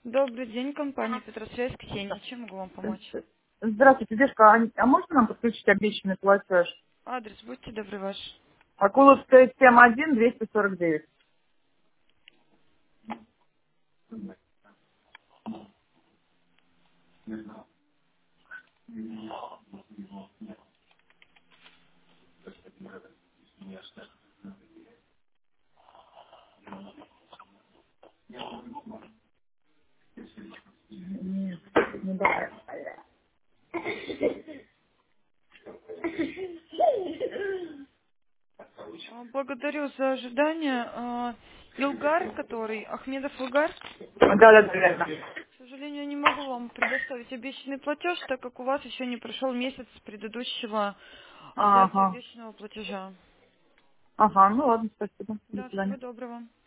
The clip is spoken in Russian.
Добрый день, компания Петросвязь, Ксения. Чем могу вам помочь? Здравствуйте, девушка, а можно нам подключить обещанный платеж? Адрес, будьте добры, ваш. Акуловская 7-1, 249. Нет, не давай. Благодарю за ожидание. Илгар, который, Ахмедов Илгар, Да, верно. к сожалению, не могу вам предоставить обещанный платеж, так как у вас еще не прошел месяц предыдущего даты Ага, обещанного платежа. ага, ну ладно, спасибо. До Да, всего свидания. доброго.